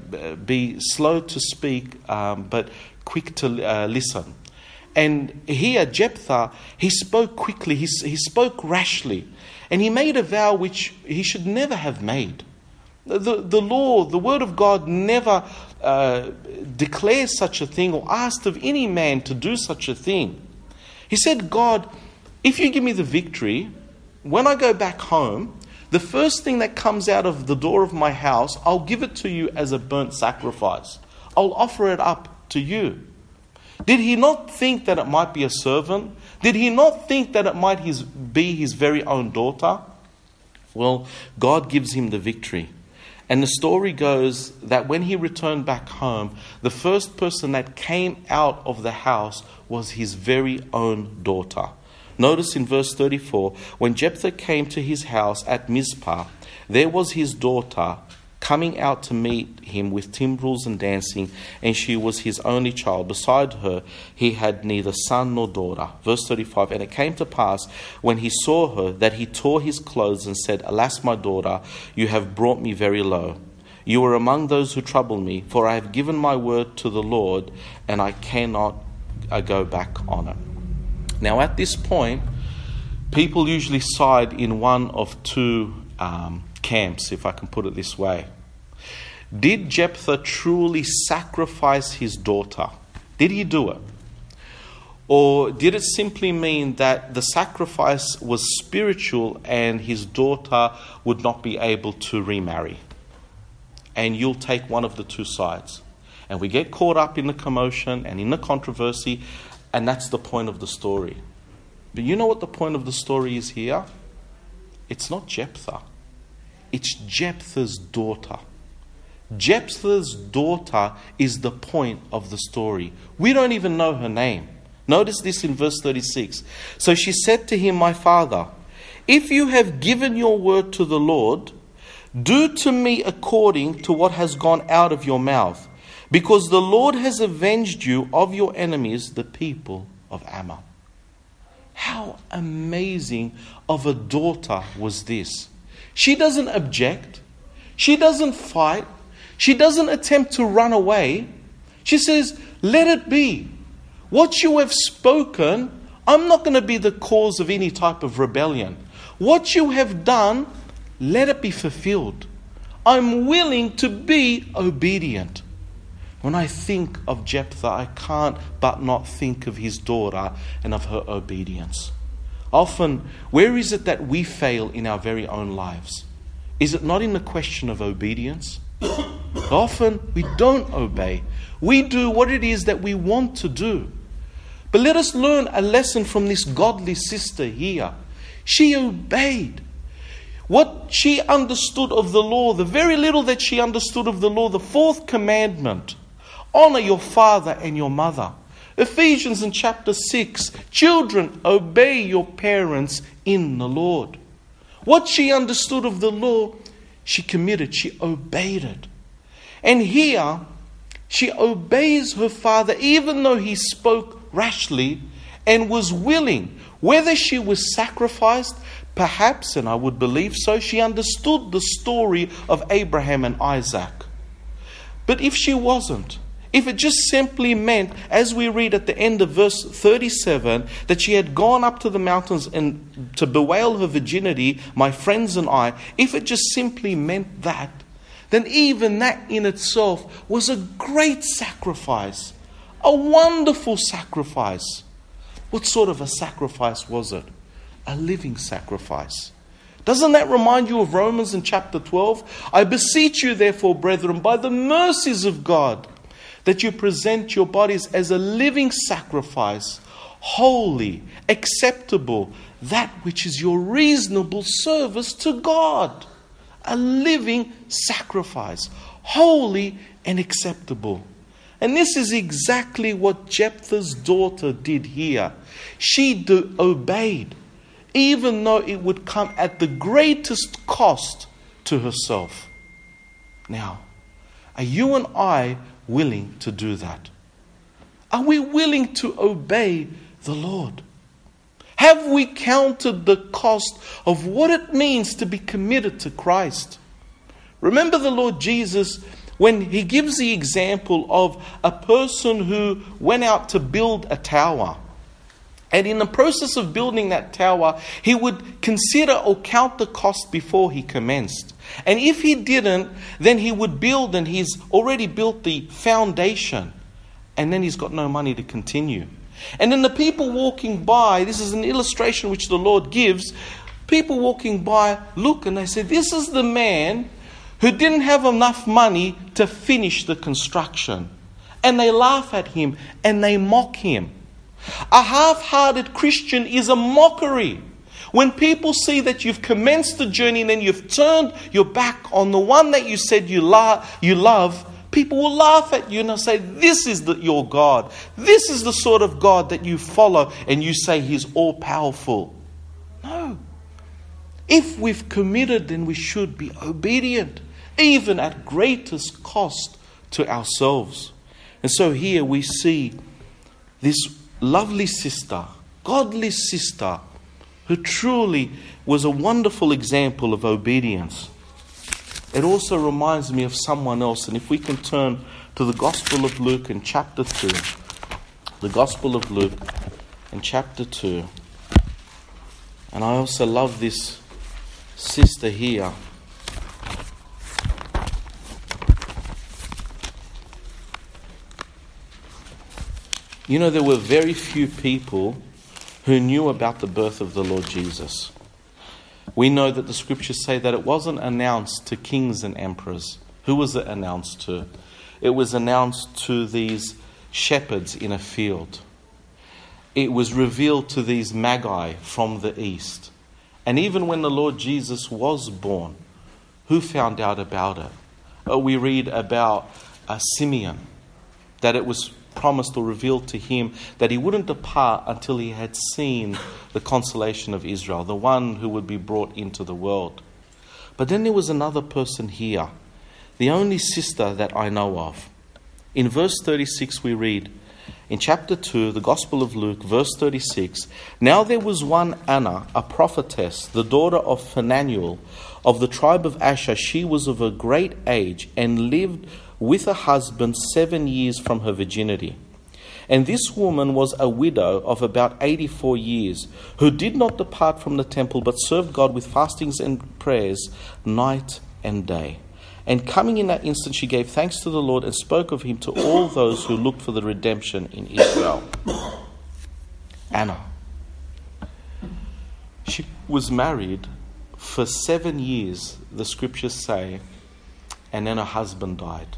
quick to listen. And here, Jephthah, he spoke quickly, he spoke rashly, and he made a vow which he should never have made. The law, the word of God never declares such a thing or asked of any man to do such a thing. He said, God, if you give me the victory, when I go back home, the first thing that comes out of the door of my house, I'll give it to you as a burnt sacrifice. I'll offer it up to you. Did he not think that it might be a servant? Did he not think that it might be his very own daughter? Well, God gives him the victory. And the story goes that when he returned back home, the first person that came out of the house was his very own daughter. Notice in verse 34, when Jephthah came to his house at Mizpah, there was his daughter coming out to meet him with timbrels and dancing, and she was his only child. Beside her, he had neither son nor daughter. Verse 35, and it came to pass, when he saw her, that he tore his clothes and said, alas, my daughter, you have brought me very low. You are among those who trouble me, for I have given my word to the Lord, and I cannot go back on it. Now, at this point, people usually side in one of two camps, if I can put it this way. Did Jephthah truly sacrifice his daughter? Did he do it? Or did it simply mean that the sacrifice was spiritual and his daughter would not be able to remarry? And you'll take one of the two sides. And we get caught up in the commotion and in the controversy, and that's the point of the story. But you know what the point of the story is here? It's not Jephthah. It's Jephthah's daughter. Jephthah's daughter is the point of the story. We don't even know her name. Notice this in verse 36. So she said to him, "My father, if you have given your word to the Lord, do to me according to what has gone out of your mouth, because the Lord has avenged you of your enemies, the people of Ammon." How amazing of a daughter was this? She doesn't object. She doesn't fight. She doesn't attempt to run away. She says, "Let it be. What you have spoken, I'm not going to be the cause of any type of rebellion. What you have done, let it be fulfilled. I'm willing to be obedient." When I think of Jephthah, I can't but not think of his daughter and of her obedience. Often, where is it that we fail in our very own lives? Is it not in the question of obedience? Often, we don't obey. We do what it is that we want to do. But let us learn a lesson from this godly sister here. She obeyed. What she understood of the law, the very little that she understood of the law, the fourth commandment, honor your father and your mother. Ephesians in chapter 6, children, obey your parents in the Lord. What she understood of the law, she committed, she obeyed it. And here, she obeys her father even though he spoke rashly and was willing. Whether she was sacrificed, perhaps, and I would believe so, she understood the story of Abraham and Isaac. But if she wasn't, if it just simply meant, as we read at the end of verse 37, that she had gone up to the mountains and to bewail her virginity, my friends and I, if it just simply meant that, then even that in itself was a great sacrifice, a wonderful sacrifice. What sort of a sacrifice was it? A living sacrifice. Doesn't that remind you of Romans in chapter 12? I beseech you, therefore, brethren, by the mercies of God, that you present your bodies as a living sacrifice, holy, acceptable, that which is your reasonable service to God. A living sacrifice, holy and acceptable. And this is exactly what Jephthah's daughter did here. She obeyed, even though it would come at the greatest cost to herself. Now, are you and I willing to do that? Are we willing to obey the Lord? Have we counted the cost of what it means to be committed to Christ? Remember the Lord Jesus when he gives the example of a person who went out to build a tower. And in the process of building that tower, he would consider or count the cost before he commenced. And if he didn't, then he would build, and he's already built the foundation. And then he's got no money to continue. And then the people walking by, this is an illustration which the Lord gives, people walking by look and they say, this is the man who didn't have enough money to finish the construction. And they laugh at him and they mock him. A half-hearted Christian is a mockery. When people see that you've commenced the journey and then you've turned your back on the one that you said you love, people will laugh at you and they'll say, this is your God. This is the sort of God that you follow, and you say he's all-powerful. No. If we've committed, then we should be obedient, even at greatest cost to ourselves. And so here we see this lovely sister, godly sister, who truly was a wonderful example of obedience. It also reminds me of someone else, and if we can turn to the Gospel of Luke in chapter 2. the Gospel of Luke in chapter 2. And I also love this sister here. You know, there were very few people who knew about the birth of the Lord Jesus. We know that the scriptures say that it wasn't announced to kings and emperors. Who was it announced to? It was announced to these shepherds in a field. It was revealed to these magi from the east. And even when the Lord Jesus was born, who found out about it? We read about Simeon, that it was promised or revealed to him that he wouldn't depart until he had seen the consolation of Israel, the one who would be brought into the world. But then there was another person here, the only sister that I know of. In verse 36 we read, in chapter 2, the Gospel of Luke, verse 36, "Now there was one Anna, a prophetess, the daughter of Phanuel, of the tribe of Asher. She was of a great age and lived with a husband 7 years from her virginity. And this woman was a widow of about 84 years, who did not depart from the temple, but served God with fastings and prayers night and day. And coming in that instant, she gave thanks to the Lord and spoke of him to all those who looked for the redemption in Israel." Anna. She was married for 7 years, the scriptures say, and then her husband died.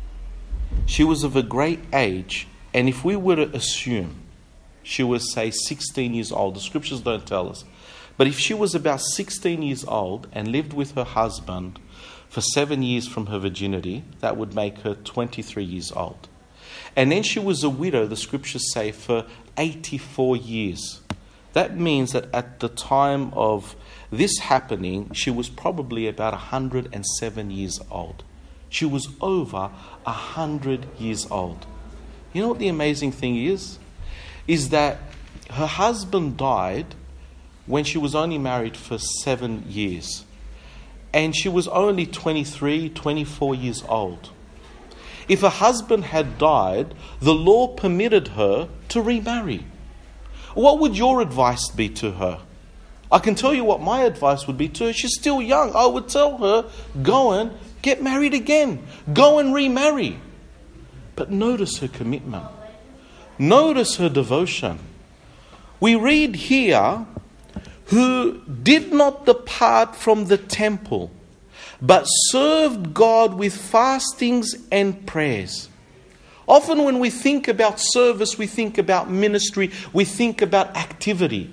She was of a great age, and if we were to assume she was, say, 16 years old, the scriptures don't tell us, but if she was about 16 years old and lived with her husband for 7 years from her virginity, that would make her 23 years old. And then she was a widow, the scriptures say, for 84 years. That means that at the time of this happening, she was probably about 107 years old. She was over 100 years old. You know what the amazing thing is? Is that her husband died when she was only married for 7 years. And she was only 23, 24 years old. If her husband had died, the law permitted her to remarry. What would your advice be to her? I can tell you what my advice would be to her. She's still young. I would tell her, go and get married again. Go and remarry. But notice her commitment. Notice her devotion. We read here, who did not depart from the temple, but served God with fastings and prayers. Often when we think about service, we think about ministry, we think about activity.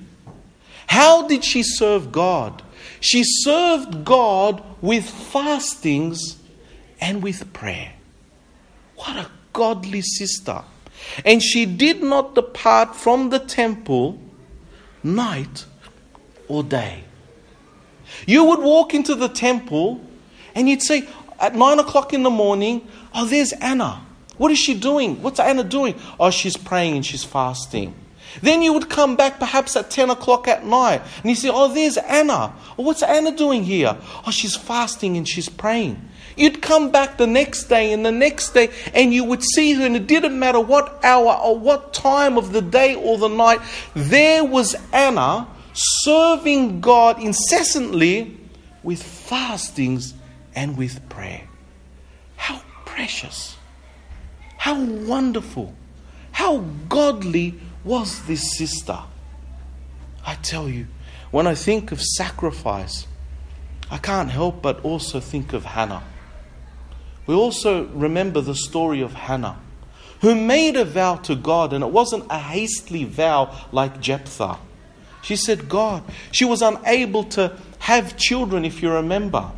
How did she serve God? She served God with fastings and with prayer. What a godly sister. And she did not depart from the temple night or day. You would walk into the temple and you'd say at 9 o'clock in the morning, oh, there's Anna. What is she doing? What's Anna doing? Oh, she's praying and she's fasting. Then you would come back perhaps at 10 o'clock at night and you say, oh, there's Anna. Oh, what's Anna doing here? Oh, she's fasting and she's praying. You'd come back the next day and the next day and you would see her, and it didn't matter what hour or what time of the day or the night, there was Anna serving God incessantly with fastings and with prayer. How precious, how wonderful, how godly was this sister. I tell you, when I think of sacrifice, I can't help but also think of Hannah. We also remember the story of Hannah, who made a vow to God, and it wasn't a hastily vow like Jephthah. She said, God, she was unable to have children, if you remember.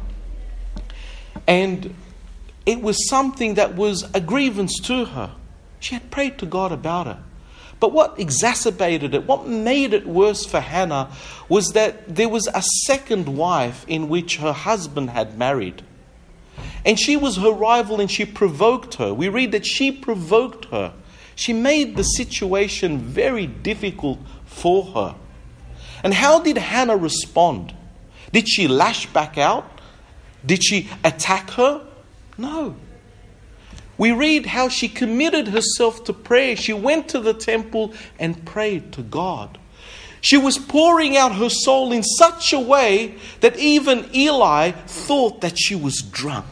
And it was something that was a grievance to her. She had prayed to God about it. But what exacerbated it, what made it worse for Hannah, was that there was a second wife in which her husband had married. And she was her rival and she provoked her. We read that she provoked her. She made the situation very difficult for her. And how did Hannah respond? Did she lash back out? Did she attack her? No. We read how she committed herself to prayer. She went to the temple and prayed to God. She was pouring out her soul in such a way that even Eli thought that she was drunk.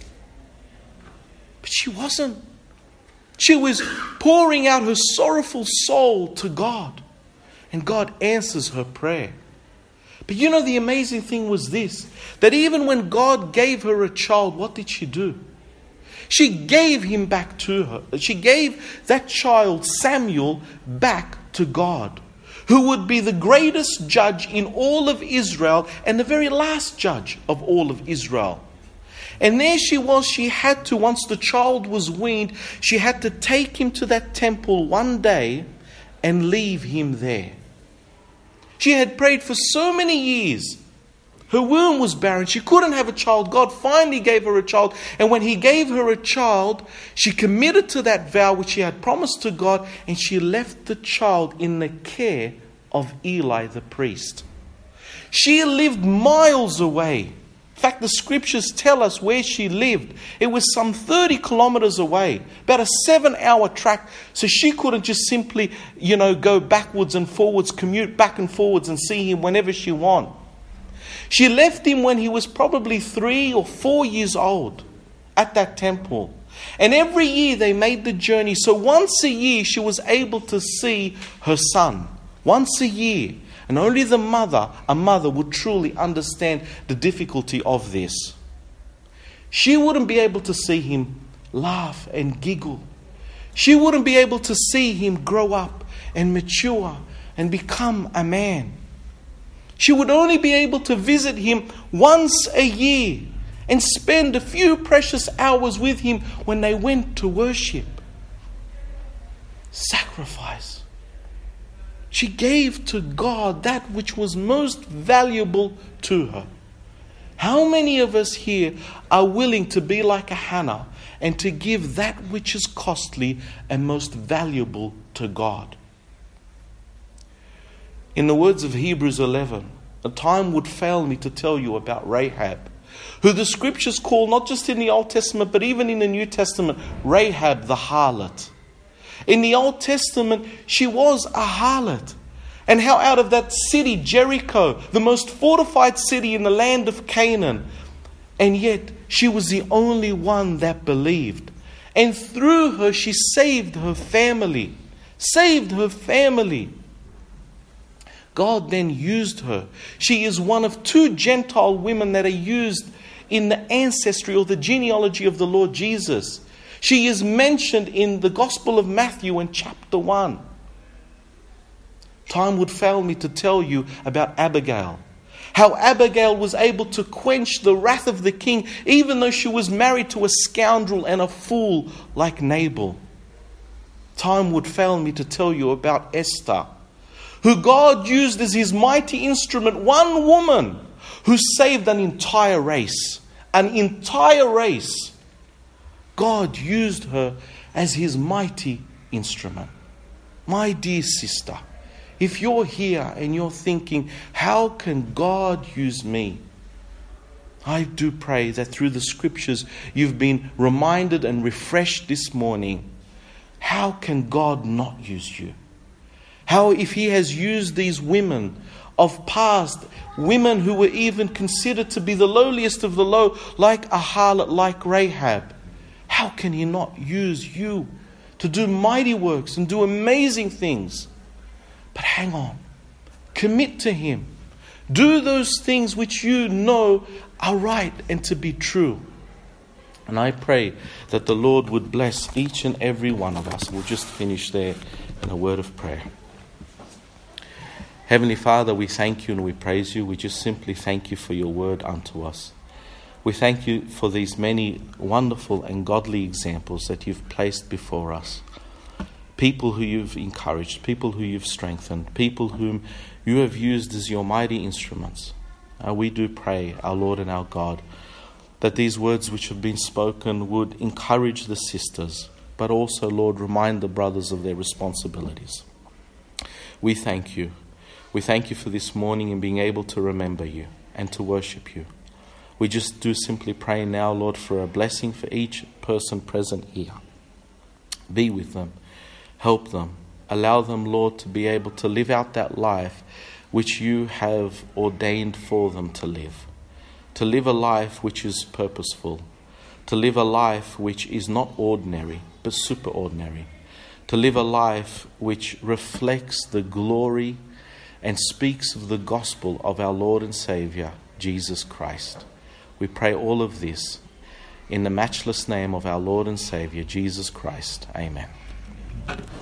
But she wasn't. She was pouring out her sorrowful soul to God. And God answers her prayer. But you know, the amazing thing was this, that even when God gave her a child, what did she do? She gave him back to her. She gave that child, Samuel, back to God, who would be the greatest judge in all of Israel and the very last judge of all of Israel. And there she was, she had to, once the child was weaned, she had to take him to that temple one day and leave him there. She had prayed for so many years. Her womb was barren. She couldn't have a child. God finally gave her a child. And when He gave her a child, she committed to that vow which she had promised to God, and she left the child in the care of Eli the priest. She lived miles away. In fact, the scriptures tell us where she lived. It was some 30 kilometers away, about a 7-hour track. So she couldn't just simply, go backwards and forwards, commute back and forwards and see him whenever she wanted. She left him when he was probably 3 or 4 years old at that temple. And every year they made the journey. So once a year she was able to see her son. Once a year. And only a mother would truly understand the difficulty of this. She wouldn't be able to see him laugh and giggle. She wouldn't be able to see him grow up and mature and become a man. She would only be able to visit him once a year and spend a few precious hours with him when they went to worship. Sacrifice. She gave to God that which was most valuable to her. How many of us here are willing to be like a Hannah and to give that which is costly and most valuable to God? In the words of Hebrews 11, a time would fail me to tell you about Rahab, who the scriptures call, not just in the Old Testament, but even in the New Testament, Rahab the harlot. In the Old Testament, she was a harlot. And how out of that city, Jericho, the most fortified city in the land of Canaan, and yet she was the only one that believed. And through her, she saved her family. Saved her family. God then used her. She is one of 2 Gentile women that are used in the ancestry or the genealogy of the Lord Jesus. She is mentioned in the Gospel of Matthew in chapter 1. Time would fail me to tell you about Abigail. How Abigail was able to quench the wrath of the king, even though she was married to a scoundrel and a fool like Nabal. Time would fail me to tell you about Esther, who God used as His mighty instrument, one woman who saved an entire race. An entire race. God used her as His mighty instrument. My dear sister, if you're here and you're thinking, how can God use me? I do pray that through the scriptures you've been reminded and refreshed this morning. How can God not use you? How, if He has used these women of past, women who were even considered to be the lowliest of the low, like a harlot, like Rahab, how can He not use you to do mighty works and do amazing things? But hang on. Commit to Him. Do those things which you know are right and to be true. And I pray that the Lord would bless each and every one of us. We'll just finish there in a word of prayer. Heavenly Father, we thank You and we praise You. We just simply thank You for Your word unto us. We thank You for these many wonderful and godly examples that You've placed before us. People who You've encouraged, people who You've strengthened, people whom You have used as Your mighty instruments. We do pray, our Lord and our God, that these words which have been spoken would encourage the sisters, but also, Lord, remind the brothers of their responsibilities. We thank You. We thank You for this morning and being able to remember You and to worship You. We just do simply pray now, Lord, for a blessing for each person present here. Be with them. Help them. Allow them, Lord, to be able to live out that life which you have ordained for them to live. To live a life which is purposeful. To live a life which is not ordinary, but superordinary. To live a life which reflects the glory and speaks of the gospel of our Lord and Saviour, Jesus Christ. We pray all of this in the matchless name of our Lord and Saviour, Jesus Christ. Amen.